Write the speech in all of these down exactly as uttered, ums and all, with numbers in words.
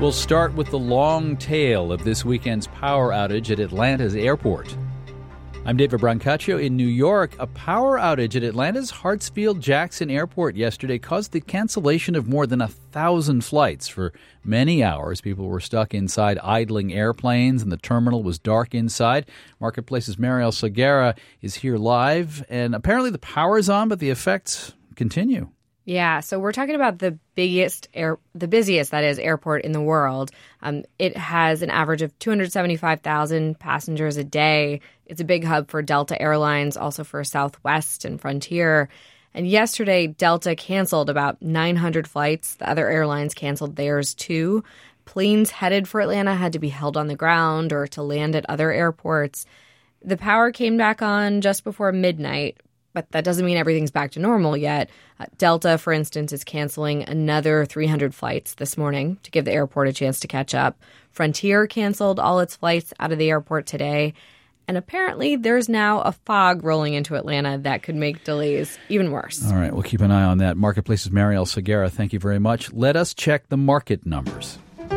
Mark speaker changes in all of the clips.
Speaker 1: We'll start with the long tail of this weekend's power outage at Atlanta's airport. I'm David Brancaccio in New York. A power outage at Atlanta's Hartsfield-Jackson Airport yesterday caused the cancellation of more than a thousand flights. For many hours, people were stuck inside idling airplanes, and the terminal was dark inside. Marketplace's Mariel Segura is here live, and apparently the power is on, but the effects continue.
Speaker 2: Yeah, so we're talking about the biggest, air, the busiest, that is, airport in the world. Um, it has an average of two hundred seventy-five thousand passengers a day. It's a big hub for Delta Airlines, also for Southwest and Frontier. And yesterday, Delta canceled about nine hundred flights. The other airlines canceled theirs, too. Planes headed for Atlanta had to be held on the ground or to land at other airports. The power came back on just before midnight, but that doesn't mean everything's back to normal yet. Uh, Delta, for instance, is canceling another three hundred flights this morning to give the airport a chance to catch up. Frontier canceled all its flights out of the airport today. And apparently there's now a fog rolling into Atlanta that could make delays even worse.
Speaker 1: All right, we'll keep an eye on that. Marketplace's Mariel Segura, thank you very much. Let us check the market numbers.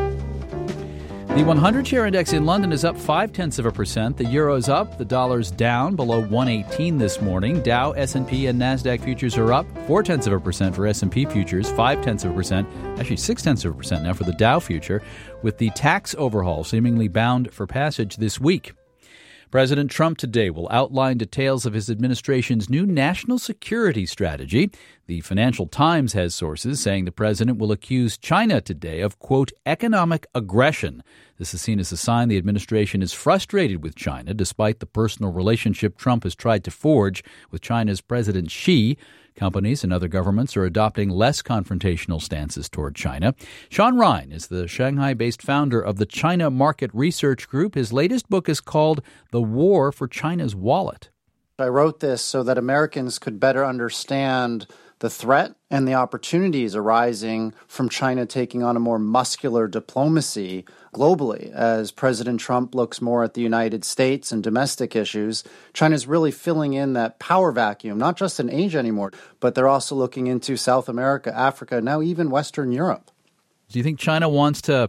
Speaker 1: The one hundred share index in London is up five-tenths of a percent. The euro's up. The dollar's down below one eighteen this morning. Dow, S and P, and NASDAQ futures are up four-tenths of a percent for S and P futures, five-tenths of a percent, actually six-tenths of a percent now for the Dow future, with the tax overhaul seemingly bound for passage this week. President Trump today will outline details of his administration's new national security strategy. The Financial Times has sources saying the president will accuse China today of, quote, economic aggression. This is seen as a sign the administration is frustrated with China, despite the personal relationship Trump has tried to forge with China's President Xi. Companies and other governments are adopting less confrontational stances toward China. Sean Ryan is the Shanghai-based founder of the China Market Research Group. His latest book is called The War for China's Wallet.
Speaker 3: I wrote this so that Americans could better understand the threat and the opportunities arising from China taking on a more muscular diplomacy globally. As President Trump looks more at the United States and domestic issues, China's really filling in that power vacuum, not just in Asia anymore, but they're also looking into South America, Africa, now even Western Europe.
Speaker 1: Do you think China wants to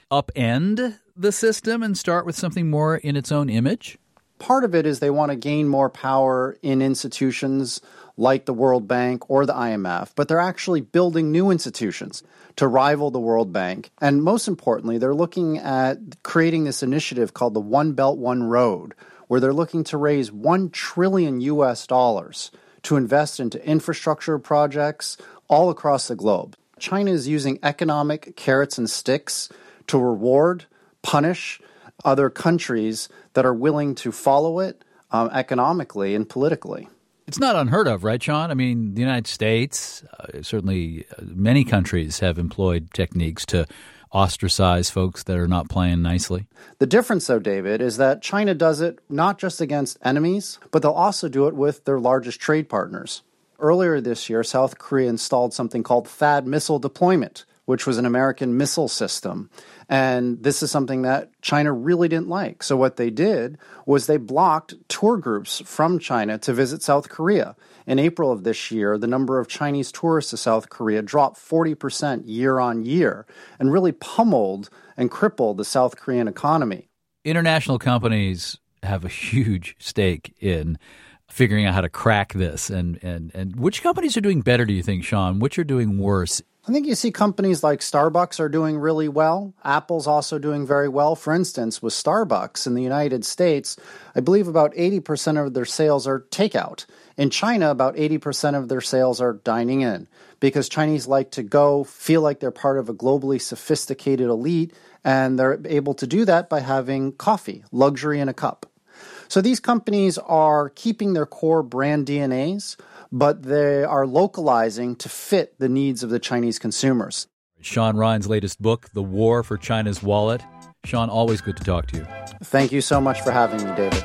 Speaker 1: upend the system and start with something more in its own image?
Speaker 3: Part of it is they want to gain more power in institutions like the World Bank or the I M F, but they're actually building new institutions to rival the World Bank. And most importantly, they're looking at creating this initiative called the One Belt, One Road, where they're looking to raise one trillion U S dollars to invest into infrastructure projects all across the globe. China is using economic carrots and sticks to reward, punish other countries that are willing to follow it um, economically and politically.
Speaker 1: It's not unheard of, right, Sean? I mean, the United States, uh, certainly uh, many countries have employed techniques to ostracize folks that are not playing nicely.
Speaker 3: The difference, though, David, is that China does it not just against enemies, but they'll also do it with their largest trade partners. Earlier this year, South Korea installed something called THAAD missile deployment, which was an American missile system. And this is something that China really didn't like. So what they did was they blocked tour groups from China to visit South Korea. In April of this year, the number of Chinese tourists to South Korea dropped forty percent year on year and really pummeled and crippled the South Korean economy.
Speaker 1: International companies have a huge stake in figuring out how to crack this. And, and, and which companies are doing better, do you think, Sean? Which are doing worse?
Speaker 3: I think you see companies like Starbucks are doing really well. Apple's also doing very well. For instance, with Starbucks in the United States, I believe about eighty percent of their sales are takeout. In China, about eighty percent of their sales are dining in because Chinese like to go, feel like they're part of a globally sophisticated elite, and they're able to do that by having coffee, luxury in a cup. So these companies are keeping their core brand D N As, but they are localizing to fit the needs of the Chinese consumers.
Speaker 1: Sean Ryan's latest book, The War for China's Wallet. Sean, always good to talk to you.
Speaker 3: Thank you so much for having me, David.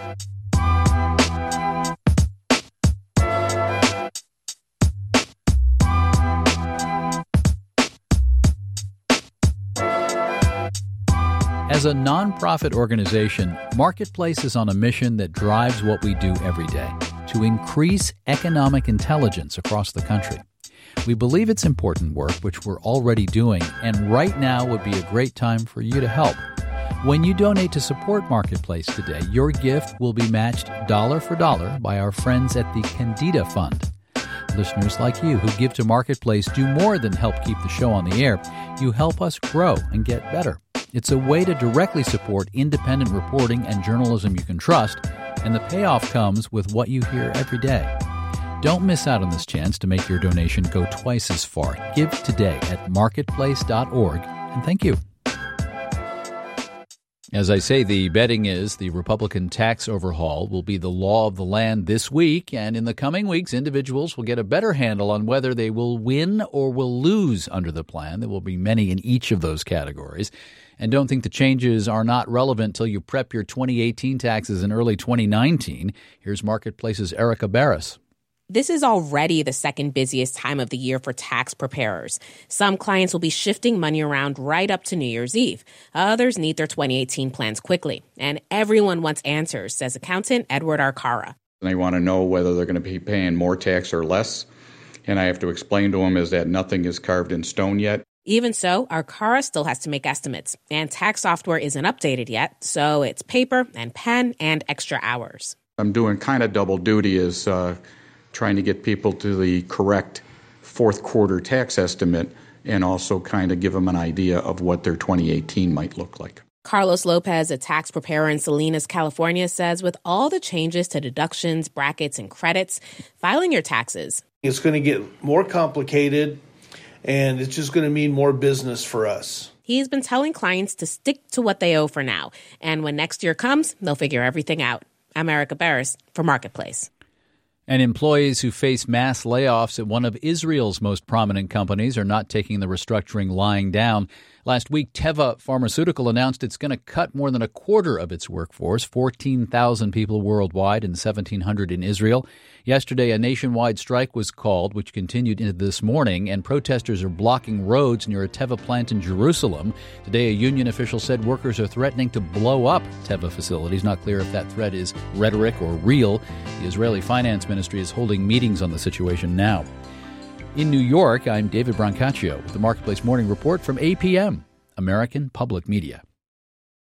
Speaker 1: As a nonprofit organization, Marketplace is on a mission that drives what we do every day, to increase economic intelligence across the country. We believe it's important work, which we're already doing, and right now would be a great time for you to help. When you donate to support Marketplace today, your gift will be matched dollar for dollar by our friends at the Candida Fund. Listeners like you who give to Marketplace do more than help keep the show on the air. You help us grow and get better. It's a way to directly support independent reporting and journalism you can trust, and the payoff comes with what you hear every day. Don't miss out on this chance to make your donation go twice as far. Give today at marketplace dot org, and thank you. As I say, the betting is the Republican tax overhaul will be the law of the land this week, and in the coming weeks, individuals will get a better handle on whether they will win or will lose under the plan. There will be many in each of those categories. And don't think the changes are not relevant till you prep your twenty eighteen taxes in early twenty nineteen. Here's Marketplace's Erica Barris.
Speaker 4: This is already the second busiest time of the year for tax preparers. Some clients will be shifting money around right up to New Year's Eve. Others need their twenty eighteen plans quickly. And everyone wants answers, says accountant Edward Arcara.
Speaker 5: They want to know whether they're going to be paying more tax or less. And I have to explain to them is that nothing is carved in stone yet.
Speaker 4: Even so, Arcara still has to make estimates. And tax software isn't updated yet, so it's paper and pen and extra hours.
Speaker 5: I'm doing kind of double duty as uh, trying to get people to the correct fourth quarter tax estimate and also kind of give them an idea of what their twenty eighteen might look like.
Speaker 4: Carlos Lopez, a tax preparer in Salinas, California, says with all the changes to deductions, brackets, and credits, filing your taxes,
Speaker 6: it's going to get more complicated, and it's just going to mean more business for us.
Speaker 4: He's been telling clients to stick to what they owe for now, and when next year comes, they'll figure everything out. I'm Erica Barris for Marketplace.
Speaker 1: And employees who face mass layoffs at one of Israel's most prominent companies are not taking the restructuring lying down. Last week, Teva Pharmaceutical announced it's going to cut more than a quarter of its workforce, fourteen thousand people worldwide and seventeen hundred in Israel. Yesterday, a nationwide strike was called, which continued into this morning, and protesters are blocking roads near a Teva plant in Jerusalem. Today, a union official said workers are threatening to blow up Teva facilities. Not clear if that threat is rhetoric or real. The Israeli Finance Ministry is holding meetings on the situation now. In New York, I'm David Brancaccio with the Marketplace Morning Report from A P M, American Public Media.